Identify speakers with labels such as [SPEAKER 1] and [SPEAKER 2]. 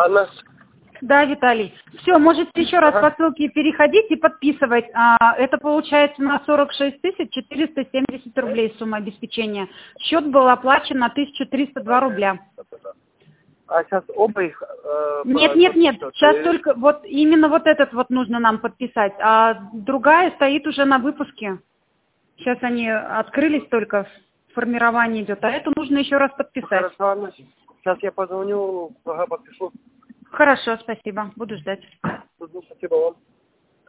[SPEAKER 1] Анна?
[SPEAKER 2] Да, Виталий. Все, можете еще раз по ссылке переходить и подписывать. Это получается на 46 470 рублей сумма обеспечения. Счет был оплачен на 1302 рубля.
[SPEAKER 1] А сейчас оба их...
[SPEAKER 2] Нет. Сейчас только вот именно вот этот вот нужно нам подписать. А другая стоит уже на выпуске. Сейчас они открылись только, формирование идет. А это нужно еще раз подписать.
[SPEAKER 1] Хорошо, Анна. Сейчас я позвоню, подпишу.
[SPEAKER 2] Хорошо, спасибо. Буду ждать.
[SPEAKER 1] Спасибо вам.